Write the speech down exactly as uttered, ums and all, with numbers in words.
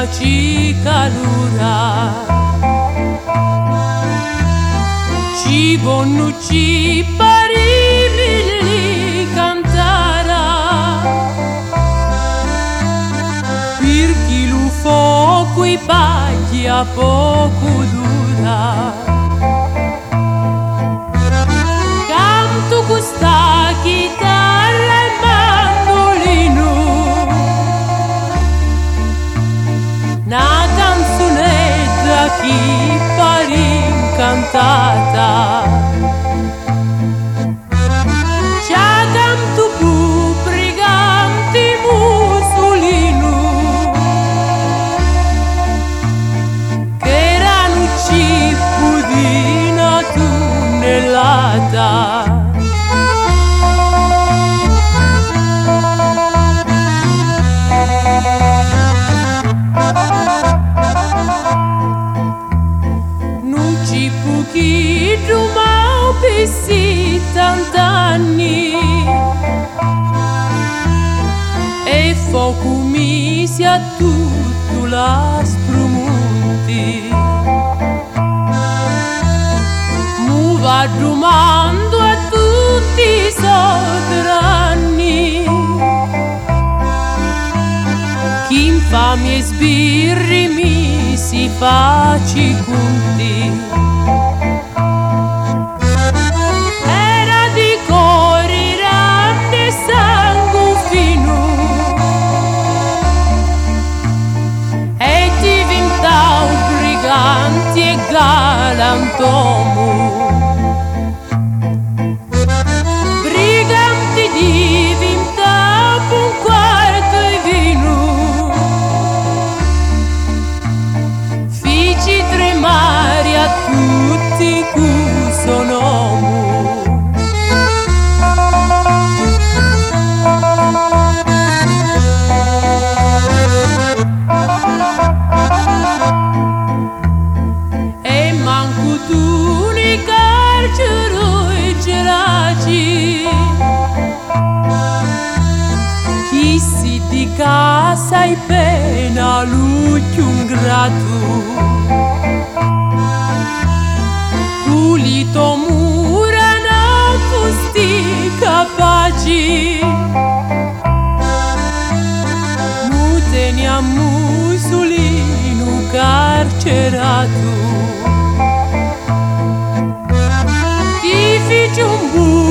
ci calura, ci bonnu ci parimi cantara, per chi lo fuoco i paghi a poco dura. Canto questa chitarra e mandolino, una canzonetta che pare incantata, c'ha canto più brigante Mussolino, che erano cibo di una tunnellata. Chi rumau per sì tant'anni e fuoco misi a tutto la sprumuti, mu va rumando a tutti i sotterranei, chi infami e sbirri mi si faci conti. E galantomo, briganti diventato un quarto e vino, fici tremare a tutti questo nome. Chi si di casa e pena l'ucchio ingrato, pulito mura non fusti capaci, mu tenia Mussolino carcerato, chi fece un buco